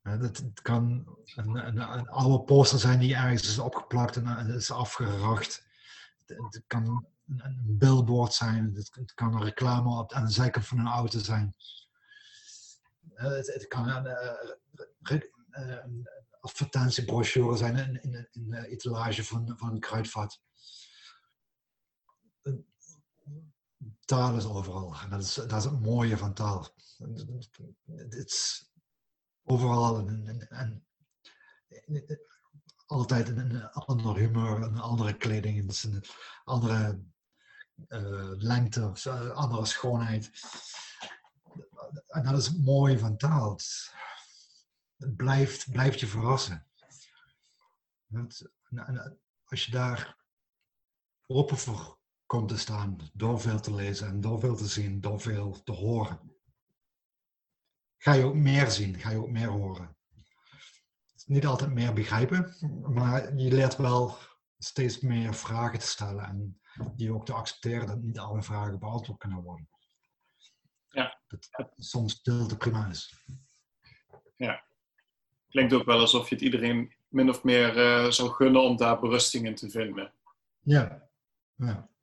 Het kan een oude poster zijn die ergens is opgeplakt en is afgeracht. Het kan een billboard zijn. Het kan een reclame aan de zijkant van een auto zijn. Het kan een advertentiebrochure zijn in de etalage van een kruidvat. Taal is overal. En dat is het mooie van taal. Het is overal en altijd een ander humor, een andere kleding, het is een andere lengte, een andere schoonheid. En dat is het mooie van taal. Het blijft je verrassen. En als je daar open voor komt te staan, door veel te lezen en door veel te zien, door veel te horen, ga je ook meer zien, ga je ook meer horen. Niet altijd meer begrijpen, maar je leert wel steeds meer vragen te stellen en die ook te accepteren dat niet alle vragen beantwoord kunnen worden. Ja. Dat soms stilte prima is. Ja. Klinkt ook wel alsof je het iedereen min of meer zou gunnen om daar berusting in te vinden. Ja. Ja.